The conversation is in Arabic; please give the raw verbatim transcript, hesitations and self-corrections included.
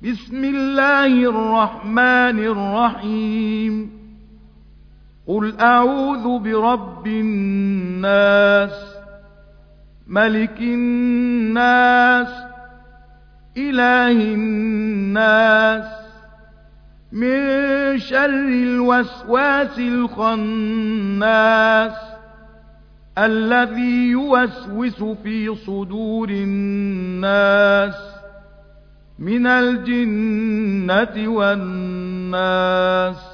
بسم الله الرحمن الرحيم قل أعوذ برب الناس ملك الناس إله الناس من شر الوسواس الخناس الذي يوسوس في صدور الناس من الجنة والناس